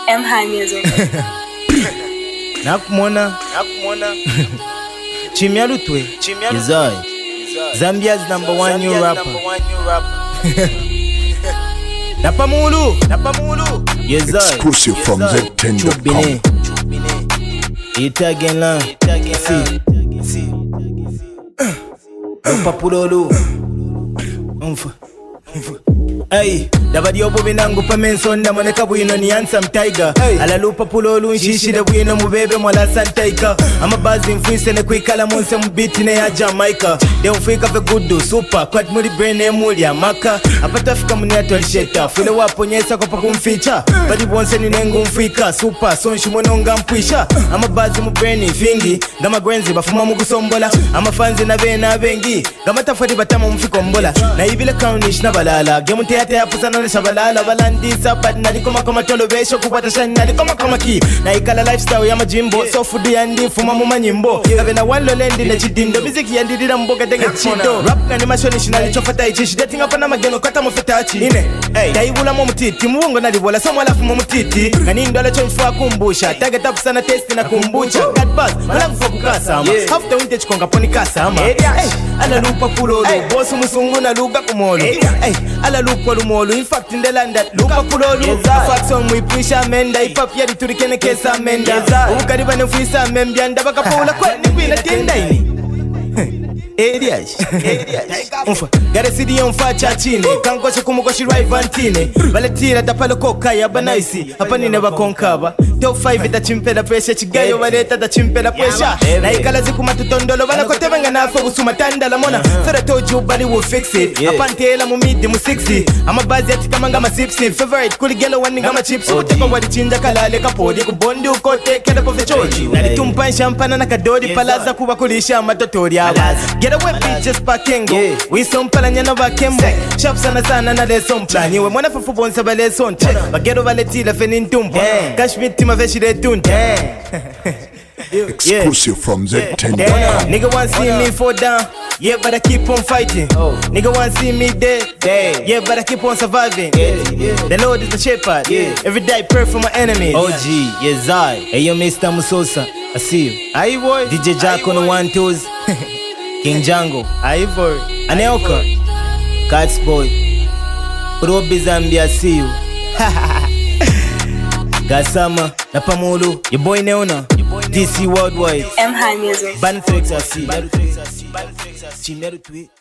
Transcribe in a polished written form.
M-High Music. Nakumona Chimyalutwe Izai Zambia's #1 new rapper Napamulu Izai Exclusive from Z10.com. Ita again la See Papulolu Ay, dabadi obo binangu pa menson na moneka bwino ni handsome tiger. Alalupa pulolu nshishide bwino mubebe mwala santaika. Ama bazi mfuise ne kwikala monse mbiti ne ya Jamaica. De mfuika fe gudu super kwad muri brene muli amaka. Apata fika muni atolisheta fule waponyesa kwa pakumficha. Badi bonse ni nengu mfuika super sonshi mononga mpuisha. Ama bazi mubreni fingi gama gwenzi bafuma mugusombola. Ama fanzi na bena bengi gama tafadi batama mfiko mbola. Na ibile kaunish na balala gemu teate apusana na shabalala balandisa bad na likoma kama tolo besho kupata shani na likoma kama ki na ikala lifestyle ya majimbo so food yandi fuma mu manyimbo gabe na walo lendi na chidindo muziki yandidira mboga denga chido rap na animation national chofata ichishi dating up na mageno kata mufetachi ine daibula mu mutiti muwongo na libola so mwalafu mu mutiti ngani ndola chonfwa kumbusha target up sana test na kumbucha god buzz wala kufokukasa ama after winter chikonga poni kasa ama ala lupa pulolo boss musungu na luga kumolo ala lupa lumolo in fact in the land that lupa pulolo fact song we push amenda hip hop yadi turikene kesa amenda ukariba ne fuisa membyanda bakapula kwani kwina tenda ini Edias Unfa Gare sidi yonfa chachine Kankoshe kumukoshi raivantine Valetira tapalo koka ya banaisi Hapa nine wakonkaba Top 5 ita chimpela pressure Chigayo valeta ta chimpela pressure Na ikala ziku matutondolo Vala kote venga nafo usuma tanda la mona Sora toju bali will fix it Hapa ntela mumidi mu 60 Ama bazi ati kama ngama sipsi Favorite kuli gelo wani ngama chips Uteko wadi chinja kalale kapodi Kubondi ukote kele kofe choji Nalitumpa nshampana na kadodi Palaza kuwa kulisha matotori awa Get away bitches pakengo We some palanyana bakembo Shop sana na lesson plan Niwe mwana fufu bonsa ba lesson Bagero valetila fenintumba Kashmiti maveshire tunta Exclusive from Z10.com. Nigga wanna see me fall down yeah, but I keep on fighting Nigga wanna see me dead yeah, but I keep on surviving The Lord is the shepherd Every day I pray for my enemies OG, yes I Hey yo Mr. Musosa I see you Aye boy DJ Jack on the 1-2s King Django Ivor Aneoka Cats boy Robi Zambia I see you Gasama Napamulu Your boy Neona DC Worldwide M-High Music. Banflex I see you Chimneru tweet